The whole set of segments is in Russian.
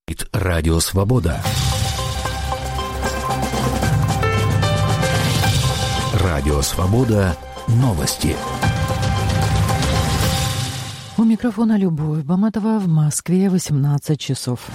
Радио Свобода. Радио Свобода. Новости. У микрофона Любовь Баматова. В Москве 18 часов.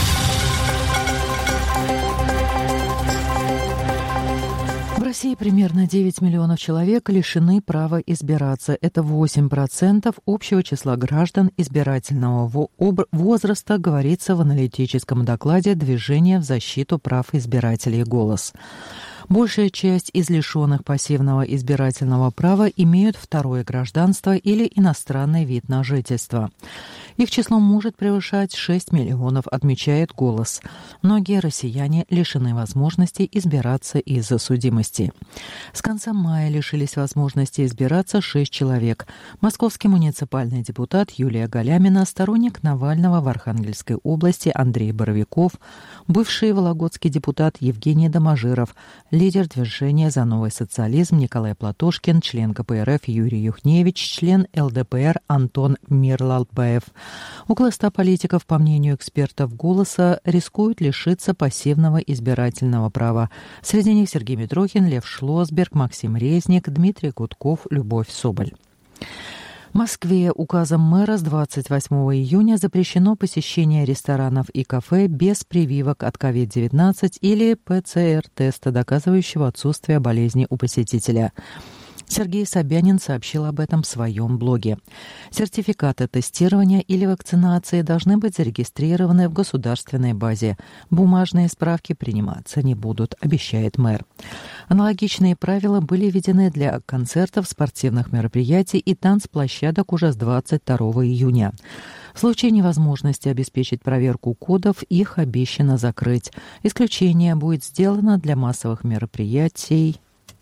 В России примерно 9 миллионов человек лишены права избираться. Это 8% общего числа граждан избирательного возраста, говорится в аналитическом докладе «Движение в защиту прав избирателей. Голос». Большая часть из лишенных пассивного избирательного права имеют второе гражданство или иностранный вид на жительство. Их число может превышать 6 миллионов, отмечает «Голос». Многие россияне лишены возможности избираться из-за судимости. С конца мая лишились возможности избираться 6 человек. Московский муниципальный депутат Юлия Галямина, сторонник Навального в Архангельской области Андрей Боровиков, бывший вологодский депутат Евгений Доможиров, лидер движения «За новый социализм» Николай Платошкин, член КПРФ Юрий Юхневич, член ЛДПР Антон Мирлалбаев. Около 100 политиков, по мнению экспертов «Голоса», рискуют лишиться пассивного избирательного права. Среди них Сергей Митрохин, Лев Шлосберг, Максим Резник, Дмитрий Гудков, Любовь Соболь. В Москве указом мэра с 28 июня запрещено посещение ресторанов и кафе без прививок от COVID-19 или ПЦР-теста, доказывающего отсутствие болезни у посетителя. Сергей Собянин сообщил об этом в своем блоге. Сертификаты тестирования или вакцинации должны быть зарегистрированы в государственной базе. Бумажные справки приниматься не будут, обещает мэр. Аналогичные правила были введены для концертов, спортивных мероприятий и танцплощадок уже с 22 июня. В случае невозможности обеспечить проверку кодов, их обещано закрыть. Исключение будет сделано для массовых мероприятий.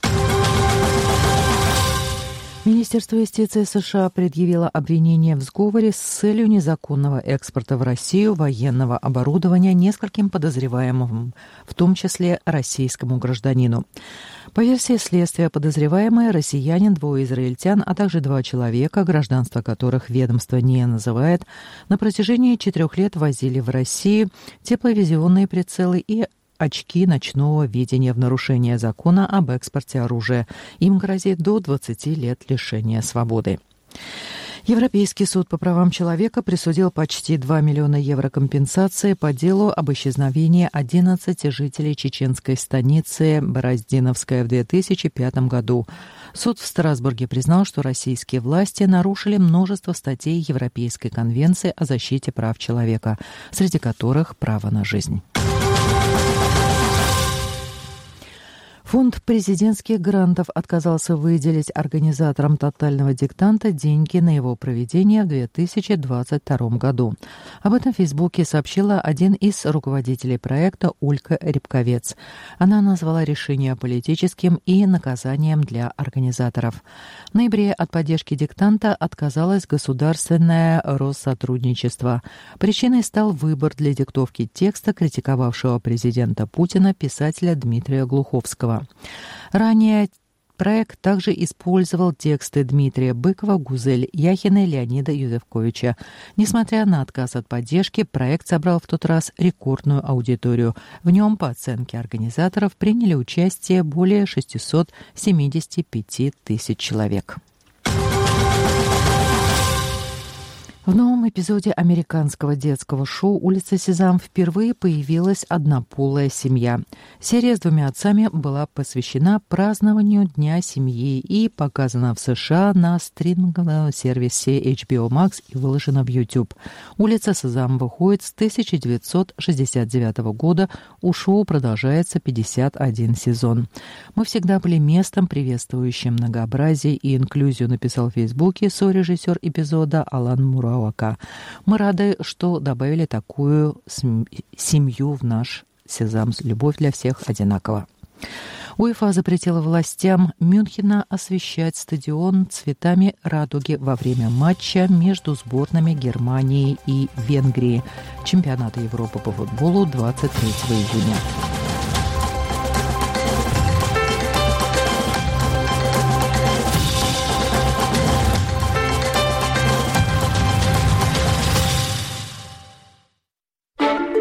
Министерство юстиции США предъявило обвинение в сговоре с целью незаконного экспорта в Россию военного оборудования нескольким подозреваемым, в том числе российскому гражданину. По версии следствия, подозреваемые россиянин, двое израильтян, а также 2 человека, гражданство которых ведомство не называет, на протяжении 4 лет возили в Россию тепловизионные прицелы и очки ночного видения в нарушение закона об экспорте оружия. Им грозит до 20 лет лишения свободы. Европейский суд по правам человека присудил почти 2 миллиона евро компенсации по делу об исчезновении 11 жителей чеченской станицы Бороздиновская в 2005 году. Суд в Страсбурге признал, что российские власти нарушили множество статей Европейской конвенции о защите прав человека, среди которых право на жизнь. Фонд президентских грантов отказался выделить организаторам «Тотального диктанта» деньги на его проведение в 2022 году. Об этом в Фейсбуке сообщила один из руководителей проекта Ольга Рябковец. Она назвала решение политическим и наказанием для организаторов. В ноябре от поддержки диктанта отказалось государственное Россотрудничество. Причиной стал выбор для диктовки текста критиковавшего президента Путина писателя Дмитрия Глуховского. Ранее проект также использовал тексты Дмитрия Быкова, Гузель Яхиной, Леонида Юзефковича. Несмотря на отказ от поддержки, проект собрал в тот раз рекордную аудиторию. В нем, по оценке организаторов, приняли участие более 675 тысяч человек. В новом эпизоде американского детского шоу «Улица Сезам» впервые появилась однополая семья. Серия с 2 отцами была посвящена празднованию Дня семьи и показана в США на стриминговом сервисе HBO Max и выложена в YouTube. «Улица Сезам» выходит с 1969 года. У шоу продолжается 51 сезон. «Мы всегда были местом, приветствующим многообразие и инклюзию», написал в Фейсбуке сорежиссер эпизода Алан Мура. Мы рады, что добавили такую семью в наш Сезам. Любовь для всех одинакова. УЕФА запретила властям Мюнхена освещать стадион цветами радуги во время матча между сборными Германии и Венгрии чемпионата Европы по футболу 23 июня.